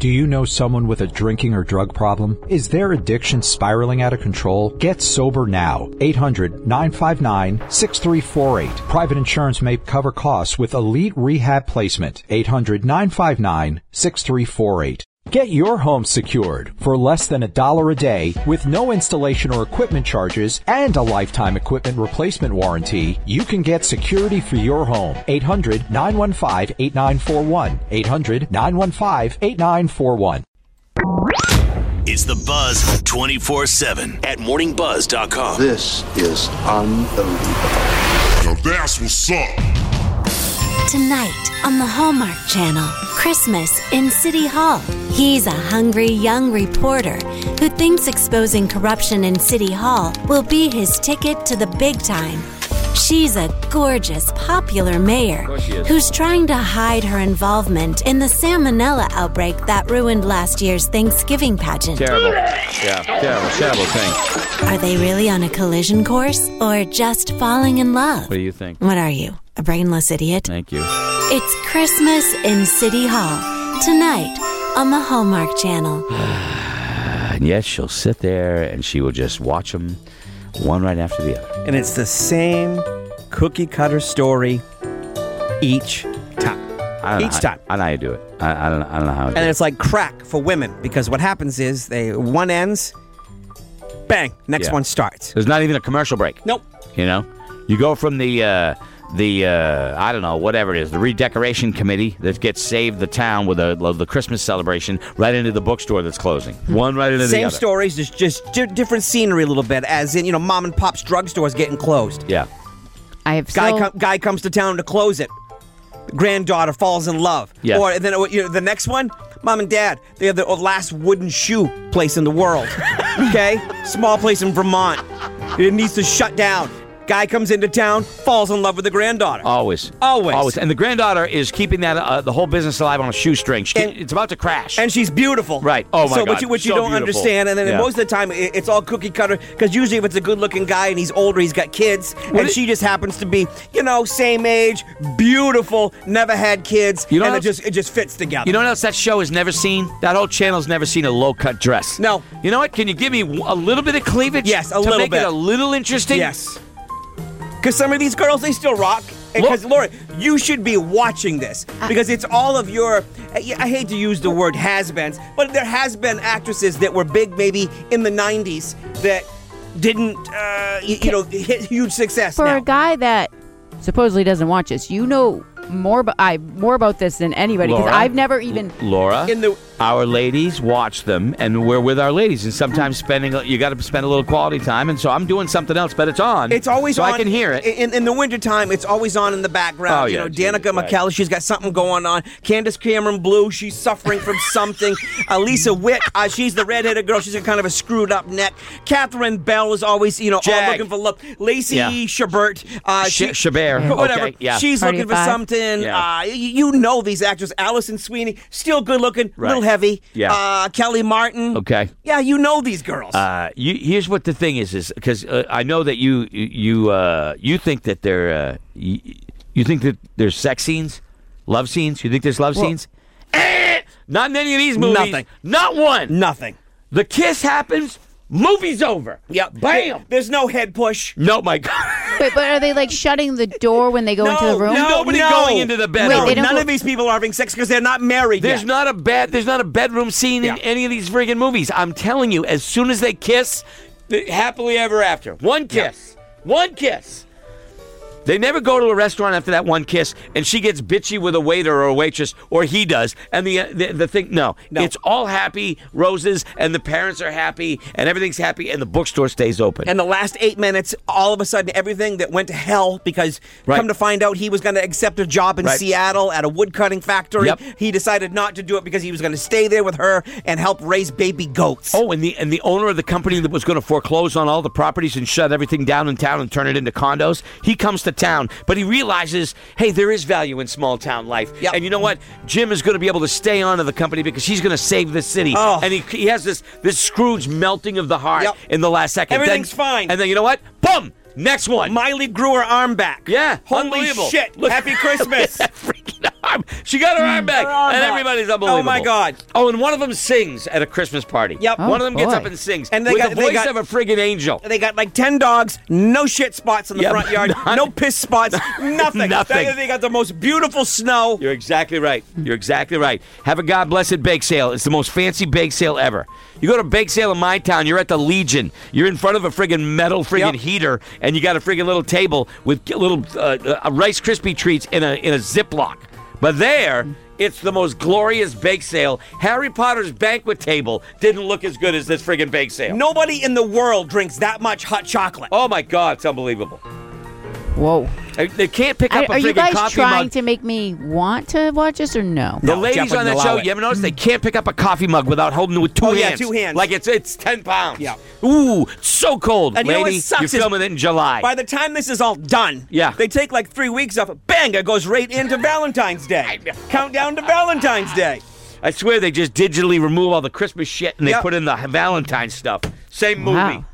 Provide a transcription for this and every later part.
Do you know someone with a drinking or drug problem? Is their addiction spiraling out of control? Get sober now. 800-959-6348. Private insurance may cover costs with Elite Rehab Placement. 800-959-6348. Get your home secured for less than $1 a day with no installation or equipment charges and a lifetime equipment replacement warranty. You can get security for your home. 800-915-8941. 800-915-8941. It's The Buzz 24/7 at morningbuzz.com. This is unbelievable. Now that's what's up. Tonight on the Hallmark Channel, Christmas in City Hall. He's a hungry young reporter who thinks exposing corruption in City Hall will be his ticket to the big time. She's a gorgeous, popular mayor who's trying to hide her involvement in the salmonella outbreak that ruined last year's Thanksgiving pageant. Terrible. Yeah, terrible thing. Are they really on a collision course or just falling in love? What do you think? What are you, a brainless idiot? Thank you. It's Christmas in City Hall, tonight on the Hallmark Channel. And yes, she'll sit there and she will just watch them one right after the other. And it's the same cookie cutter story each time. Each time. I don't know how you do it. I don't know how. And it's like crack for women because what happens is one ends, bang, next one starts. There's not even a commercial break. Nope. You know, you go from the I don't know, whatever it is, the redecoration committee that gets saved the town with the Christmas celebration right into the bookstore that's closing. One right into the other. Same stories, just different scenery a little bit, as in, mom and pop's drugstores getting closed. Yeah. Guy comes to town to close it. Granddaughter falls in love. Yeah. Or then the next one, mom and dad, they have the last wooden shoe place in the world. Okay? Small place in Vermont. It needs to shut down. Guy comes into town, falls in love with the granddaughter. Always. And the granddaughter is keeping that the whole business alive on a shoestring. It's about to crash. And she's beautiful. Right. Oh, my God. Which you don't understand. And then most of the time, it's all cookie cutter. Because usually if it's a good-looking guy and he's older, he's got kids. She just happens to be, same age, beautiful, never had kids. And it just fits together. You know what else that show has never seen? That whole channel's never seen a low-cut dress. No. You know what? Can you give me a little bit of cleavage? Yes, a little bit. To make it a little interesting? Yes. Because some of these girls, they still rock. Because, Laura, you should be watching this. Because it's all of your, I hate to use the word has-beens, but there has been actresses that were big maybe in the 90s that didn't, hit huge success For now. a guy that supposedly doesn't watch this, more about this than anybody, because I've never even... Laura, our ladies watch them, and we're with our ladies, and sometimes you got to spend a little quality time, and so I'm doing something else, but it's on. It's always on. So I can hear it. In the wintertime, it's always on in the background. Oh, yeah, Danica McKellar, she's got something going on. Candace Cameron Blue, she's suffering from something. Lisa Witt, she's the redheaded girl. She's got kind of a screwed up neck. Catherine Bell is always, all looking for love. Lacey Chabert. Chabert. Whatever. Okay, yeah. She's looking for something. Yeah. These actors. Allison Sweeney, still good looking, little heavy. Yeah. Kelly Martin. Okay. Yeah, these girls. Here's what the thing is because I know that you think that you think that there's sex scenes, love scenes. You think there's love scenes? Not in any of these movies. Nothing. Not one. Nothing. The kiss happens. Movie's over. Yep. Bam. There's no head push. No, my God. But are they like shutting the door when they go into the room? Nobody going into the bedroom. Wait, None of these people are having sex because they're not married There's yet. not a bedroom scene in any of these friggin' movies. I'm telling you, as soon as they kiss, happily ever after. One kiss. One kiss. They never go to a restaurant after that one kiss, and she gets bitchy with a waiter or a waitress, or he does. And the thing, no. It's all happy roses, and the parents are happy, and everything's happy, and the bookstore stays open. And the last 8 minutes, all of a sudden, everything that went to hell because come to find out he was going to accept a job in Seattle at a woodcutting factory. Yep. He decided not to do it because he was going to stay there with her and help raise baby goats. Oh, and the owner of the company that was going to foreclose on all the properties and shut everything down in town and turn it into condos, he comes to town, but he realizes, hey, there is value in small town life. Yep. And you know what? Jim is going to be able to stay on to the company because he's going to save the city. Oh. And he has this Scrooge melting of the heart in the last second. Everything's fine. And then you know what? Boom! Next one. Miley grew her arm back. Yeah. Holy Unbelievable. shit. Happy Christmas. Freaking She got her arm back, and everybody's unbelievable. Oh, my God. Oh, and one of them sings at a Christmas party. Yep. One of them gets boy. up and sings. And with the voice of a friggin' angel. They got like 10 dogs, no shit spots in the front yard, no piss spots, nothing. Nothing. They got the most beautiful snow. You're exactly right. You're exactly right. Have a God blessed bake sale. It's the most fancy bake sale ever. You go to a bake sale in my town, you're at the Legion. You're in front of a friggin' metal friggin' heater, and you got a friggin' little table with little Rice Krispie treats in a Ziploc. But there, it's the most glorious bake sale. Harry Potter's banquet table didn't look as good as this friggin' bake sale. Nobody in the world drinks that much hot chocolate. Oh, my God. It's unbelievable. Whoa. They can't pick up a Are you friggin' guys coffee trying mug. to make me want to watch this or no? The ladies Jeff on that wouldn't show, allow it. you ever noticed they can't pick up a coffee mug without holding it with two hands? Yeah, 2 hands. Like it's 10 pounds. Yeah. Ooh, it's so cold. And you know what lady, sucks you're is filming it in July. By the time this is all done, they take like 3 weeks off. Bang, it goes right into Valentine's Day. Countdown to Valentine's Day. I swear they just digitally remove all the Christmas shit and they Yep. put in the Valentine's stuff. Same movie. Wow.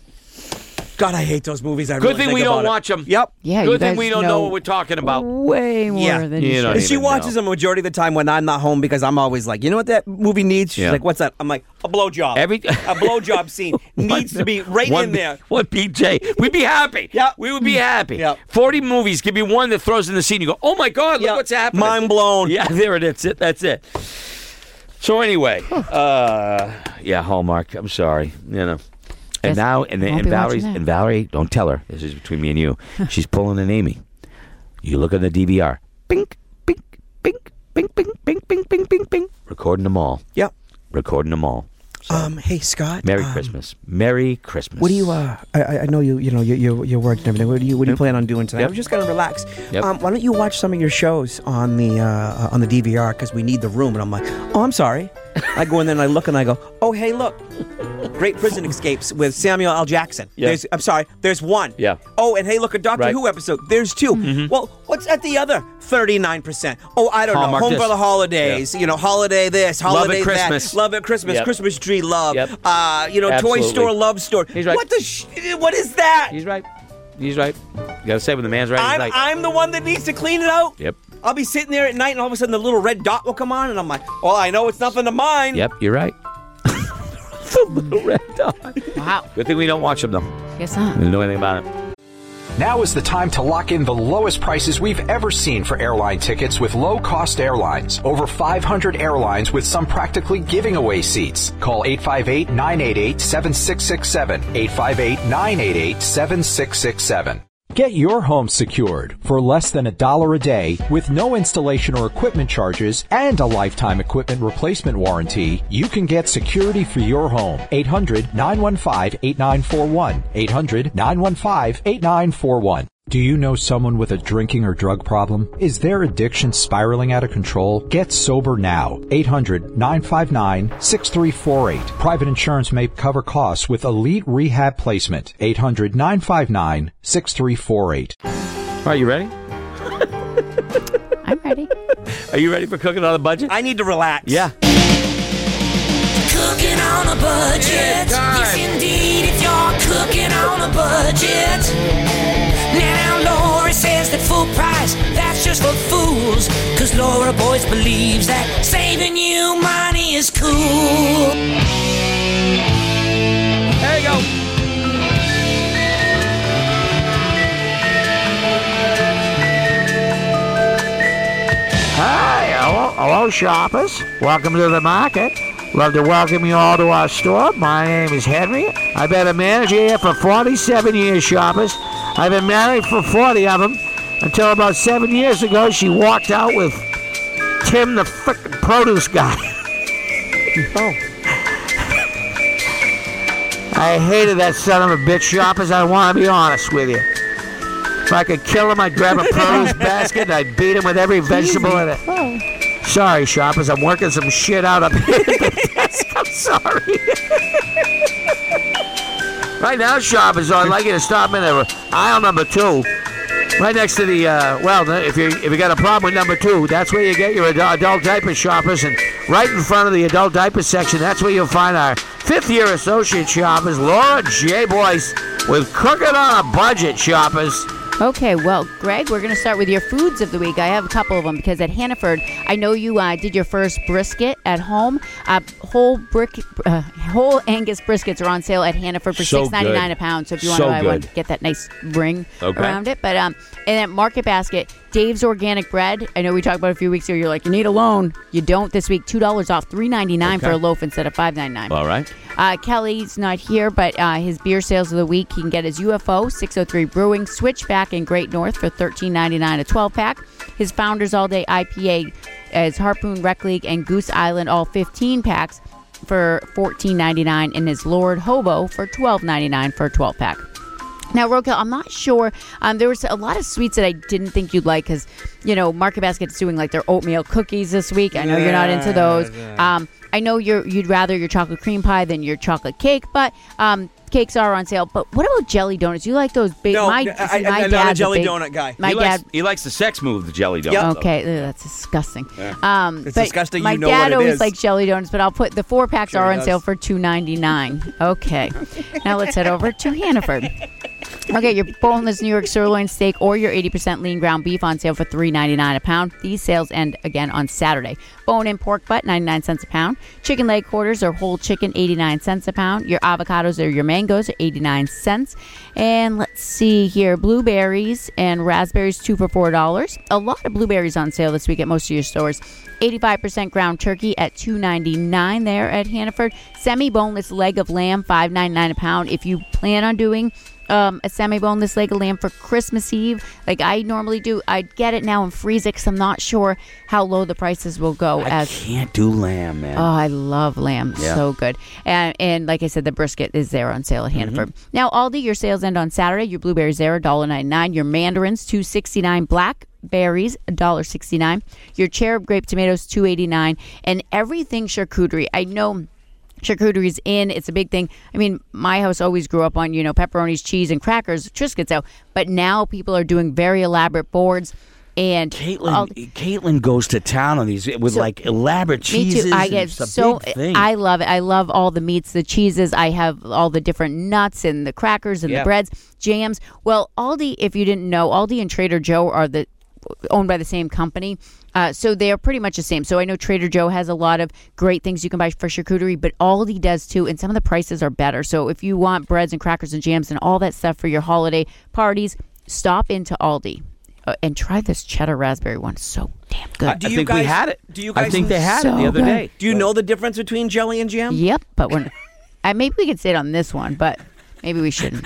God, I hate those movies. Good thing we don't watch them. Yep. Yeah, you Good thing guys we don't know what we're talking about. Way more Yeah. than You you know, should. And she even watches them a majority of the time when I'm not home because I'm always like, you know what that movie needs? She's Yeah. like, what's that? I'm like, a blowjob. A blowjob scene needs to be right in there. What, BJ? We'd be happy. Yep. We would be happy. Yep. 40 movies, give me one that throws in the scene. You go, oh my God, look Yep. what's happening. Mind blown. Yeah, there it is. That's it. So anyway, yeah, Hallmark. I'm sorry. You know. And Guess now, and won't be Valerie's, watching that. and Valerie, don't tell her. This is between me and you. She's pulling an Amy. You look on the DVR. Bink, bink, bink, bink, bink, bink, bink, bink, bink, bink. Recording them all. Yep. Recording them all. So, Hey, Scott. Merry Christmas. Merry Christmas. What do you? I know you're working and everything. What do you plan on doing tonight? Yep. I'm just gonna relax. Yep. Why don't you watch some of your shows on the DVR because we need the room? And I'm like, oh, I'm sorry. I go in there and I look and I go, oh, hey, look, Great Prison Escapes with Samuel L. Jackson. Yeah. There's one. Yeah. Oh, and hey, look, a Doctor Right. Who episode. There's two. Mm-hmm. Well, what's at the other 39%? Oh, I don't Hallmark know. Home this. for the holidays. Yeah. You know, holiday this, holiday Christmas. that. Love at Christmas. Yep. Christmas tree love. Yep. Toy Absolutely. Store love story. He's right. What is that? He's right. He's right. You got to say when the man's right, he's right. I'm the one that needs to clean it out. Yep. I'll be sitting there at night, and all of a sudden the little red dot will come on, and I'm like, well, I know it's nothing to mine. Yep, you're right. The little red dot. Wow. Good thing we don't watch them, though. Guess not. We don't know anything about it. Now is the time to lock in the lowest prices we've ever seen for airline tickets with low-cost airlines. Over 500 airlines with some practically giving away seats. Call 858-988-7667. 858-988-7667. Get your home secured for less than $1 a day with no installation or equipment charges and a lifetime equipment replacement warranty. You can get security for your home. 800-915-8941. 800-915-8941. Do you know someone with a drinking or drug problem? Is their addiction spiraling out of control? Get sober now. 800-959-6348. Private insurance may cover costs with Elite Rehab Placement. 800-959-6348. All right, you ready? I'm ready. Are you ready for cooking on a budget? I need to relax. Yeah. Cooking on a budget. Yes, indeed, if you're cooking on a budget. Now, Laura says that full price, that's just for fools. Cause Laura Boyce believes that saving you money is cool. There you go. Hi, hello shoppers. Welcome to the market. Love to welcome you all to our store. My name is Henry. I've been a manager here for 47 years, shoppers. I've been married for 40 of them until about 7 years ago she walked out with Tim the frickin' produce guy. Oh. I hated that son of a bitch, shoppers. I want to be honest with you. If I could kill him, I'd grab a produce basket and I'd beat him with every vegetable in it. Oh. Sorry, shoppers. I'm working some shit out up here at the desk. I'm sorry. Right now, shoppers, I'd like you to stop in at aisle number 2. Right next to the, if you got a problem with number 2, that's where you get your adult diaper, shoppers. And right in front of the adult diaper section, that's where you'll find our 5th-year associate shoppers, Laura J. Boyce, with Cooking on a Budget, shoppers. Okay, well, Greg, we're going to start with your foods of the week. I have a couple of them because at Hannaford, I know you did your first brisket at home. Whole Angus briskets are on sale at Hannaford for $6.99 a pound. So if you want to buy one, get that nice ring around it. But and at Market Basket, Dave's Organic Bread. I know we talked about it a few weeks ago. You're like, you need a loan. You don't this week. $2 off, $3.99 for a loaf instead of $5.99. All right. Kelly's not here, but his beer sales of the week, he can get his UFO, 603 Brewing, Switchback in Great North for $13.99 a 12-pack. His Founders All Day IPA is Harpoon Rec League and Goose Island all 15 packs for $14.99, and his Lord Hobo for $12.99 for a 12-pack. Now, Roadkill, I'm not sure. There was a lot of sweets that I didn't think you'd like because, Market Basket's doing like their oatmeal cookies this week. I know you're not into those. I know you'd rather your chocolate cream pie than your chocolate cake, but cakes are on sale. But what about jelly donuts? You like those big? No, I'm not a jelly donut guy. He likes the sex move, the jelly donut. Yep. Okay, that's disgusting. Yeah. It's disgusting. My dad always likes jelly donuts, but I'll put the 4-packs are on sale for $2.99. Okay, now let's head over to Hannaford. Okay, your boneless New York sirloin steak or your 80% lean ground beef on sale for $3.99 a pound. These sales end again on Saturday. Bone-in pork butt, 99 cents a pound. Chicken leg quarters or whole chicken, 89 cents a pound. Your avocados or your mangoes are 89 cents. And let's see here, blueberries and raspberries, 2 for $4. A lot of blueberries on sale this week at most of your stores. 85% ground turkey at $2.99 there at Hannaford. Semi-boneless leg of lamb, $5.99 a pound. If you plan on doing a semi-boneless leg of lamb for Christmas Eve, like I normally do, I'd get it now and freeze it because I'm not sure how low the prices will go. I can't do lamb, man. Oh, I love lamb. Yeah. So good. And like I said, the brisket is there on sale at Hannaford. Mm-hmm. Now, Aldi, your sales end on Saturday. Your blueberries there, $1.99. Your mandarins, $2.69. Blackberries, $1.69. Your cherub grape tomatoes, $2.89. And everything charcuterie. I know charcuterie's in. It's a big thing. I mean, my house always grew up on, pepperonis, cheese, and crackers, Triscuits out. But now people are doing very elaborate boards. And Caitlin goes to town on these with like elaborate cheeses. Me too. I get big thing. I love it. I love all the meats, the cheeses. I have all the different nuts and the crackers and the breads, jams. Well, Aldi, if you didn't know, Aldi and Trader Joe are owned by the same company. So they are pretty much the same. So I know Trader Joe has a lot of great things you can buy for charcuterie, but Aldi does too, and some of the prices are better. So if you want breads and crackers and jams and all that stuff for your holiday parties, stop into Aldi and try this cheddar raspberry one. It's so damn good. I think we had it. I think they had it the other day. Do you know the difference between jelly and jam? Yep, but maybe we could say it on this one, but maybe we shouldn't.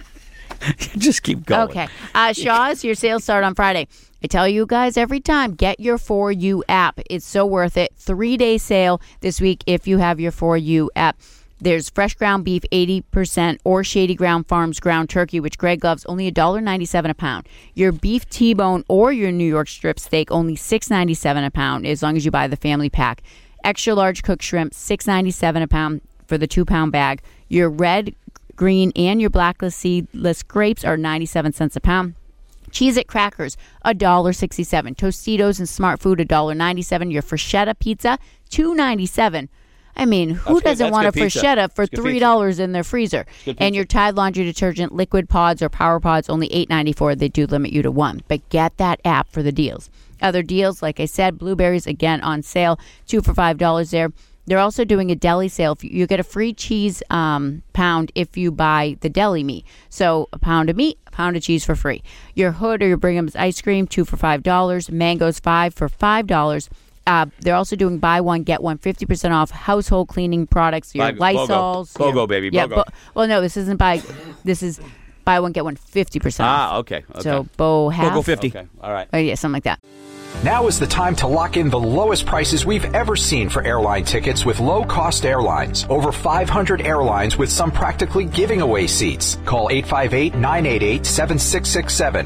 Just keep going. Okay. Shaw's, your sales start on Friday. I tell you guys every time, get your 4U app. It's so worth it. 3-day sale this week if you have your 4U app. There's fresh ground beef, 80%, or Shady Ground Farms ground turkey, which Greg loves, only $1.97 a pound. Your beef T-bone or your New York strip steak, only $6.97 a pound, as long as you buy the family pack. Extra large cooked shrimp, $6.97 a pound for the 2-pound bag. Your red, green, and your blacklist seedless grapes are 97 cents a pound. Cheez-It crackers, $1.67. Tostitos and Smart Food, $1.97. Your Freschetta pizza, $2.97. I mean, who doesn't want a Freschetta for $3 in their freezer? And your Tide laundry detergent, liquid pods or power pods, only $8.94. They do limit you to 1. But get that app for the deals. Other deals, like I said, blueberries, again, on sale, 2 for $5 there. They're also doing a deli sale. You get a free cheese pound if you buy the deli meat. So a pound of meat, a pound of cheese for free. Your Hood or your Brigham's ice cream, 2 for $5. Mangoes, 5 for $5. They're also doing buy one, get one, 50% off household cleaning products. Your Lysols. BOGO, baby. Yeah, BOGO. Well, no, this isn't this is buy one, get one, 50% off. Okay. So BOGO 50. Okay, all right. Yeah, something like that. Now is the time to lock in the lowest prices we've ever seen for airline tickets with low-cost airlines. Over 500 airlines with some practically giving away seats. Call 858-988-7667.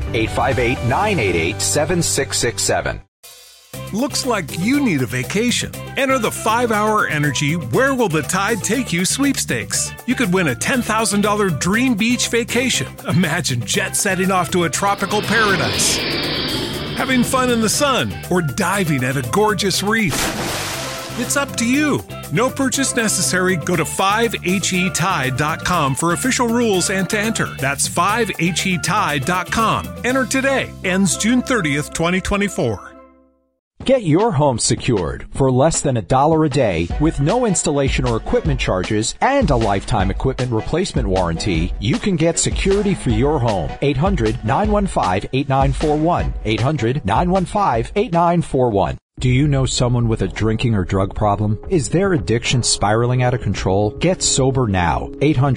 858-988-7667. Looks like you need a vacation. Enter the 5-Hour Energy Where Will the Tide Take You sweepstakes. You could win a $10,000 dream beach vacation. Imagine jet setting off to a tropical paradise, having fun in the sun, or diving at a gorgeous reef. It's up to you. No purchase necessary. Go to 5HETide.com for official rules and to enter. That's 5HETide.com. Enter today. Ends June 30th, 2024. Get your home secured for less than $1 a day with no installation or equipment charges and a lifetime equipment replacement warranty. You can get security for your home. 800-915-8941. 800-915-8941. Do you know someone with a drinking or drug problem? Is their addiction spiraling out of control? Get sober now.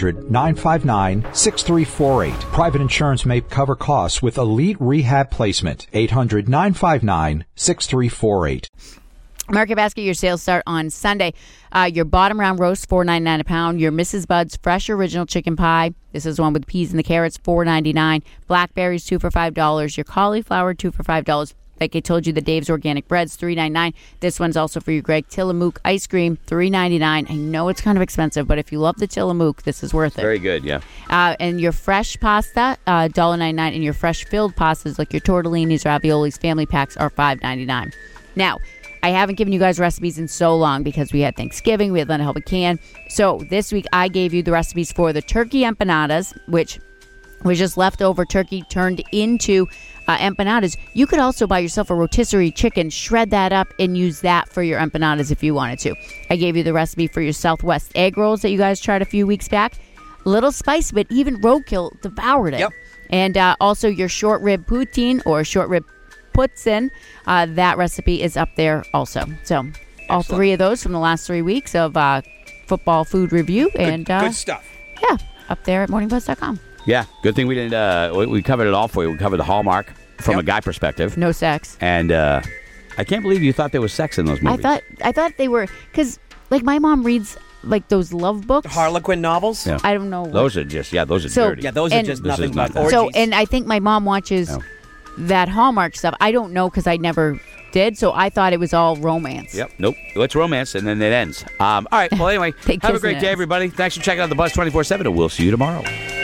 800-959-6348. Private insurance may cover costs with Elite Rehab Placement. 800-959-6348. Market Basket, your sales start on Sunday. Your bottom round roast, $4.99 a pound. Your Mrs. Bud's fresh original chicken pie. This is the one with peas and the carrots, $4.99. Blackberries, 2 for $5. Your cauliflower, 2 for $5. Like I told you, the Dave's Organic Breads, $3.99. This one's also for you, Greg. Tillamook ice cream, $3.99. I know it's kind of expensive, but if you love the Tillamook, this is worth it. Very good, yeah. And your fresh pasta, $1.99. And your fresh filled pastas, like your tortellinis, raviolis, family packs, are $5.99. Now, I haven't given you guys recipes in so long because we had Thanksgiving, we had Lent Help a Can. So this week, I gave you the recipes for the turkey empanadas, which was just leftover turkey turned into empanadas. You could also buy yourself a rotisserie chicken, shred that up, and use that for your empanadas if you wanted to. I gave you the recipe for your Southwest egg rolls that you guys tried a few weeks back. A little spicy, but even roadkill devoured it. Yep. And also your short rib poutine or short rib putzin. That recipe is up there also. So all three of those from the last 3 weeks of football food review. And good stuff. Yeah, up there at morningbuzz.com. Yeah, good thing we didn't. We covered it all for you. We covered the Hallmark from a guy perspective. No sex. And I can't believe you thought there was sex in those movies. I thought they were, because like my mom reads like those love books, Harlequin novels. Yeah. I don't know. Those are just those are dirty. Yeah, those are just nothing but orgies. So, and I think my mom watches that Hallmark stuff. I don't know because I never did, so I thought it was all romance. Yep. Nope. It's romance, and then it ends. All right. Well, anyway, have a great day, everybody. Thanks for checking out the Buzz 24/7, and we'll see you tomorrow.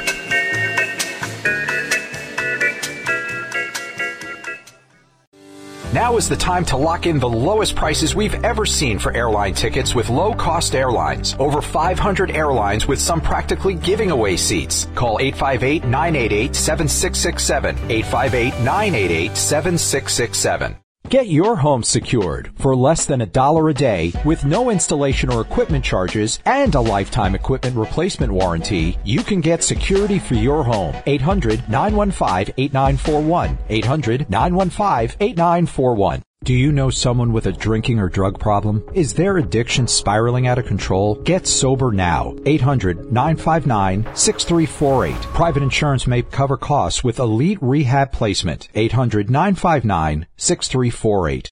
Now is the time to lock in the lowest prices we've ever seen for airline tickets with low-cost airlines. Over 500 airlines with some practically giving away seats. Call 858-988-7667. 858-988-7667. Get your home secured for less than $1 a day with no installation or equipment charges and a lifetime equipment replacement warranty. You can get security for your home. 800-915-8941. 800-915-8941. Do you know someone with a drinking or drug problem? Is their addiction spiraling out of control? Get sober now. 800-959-6348. Private insurance may cover costs with Elite Rehab Placement. 800-959-6348.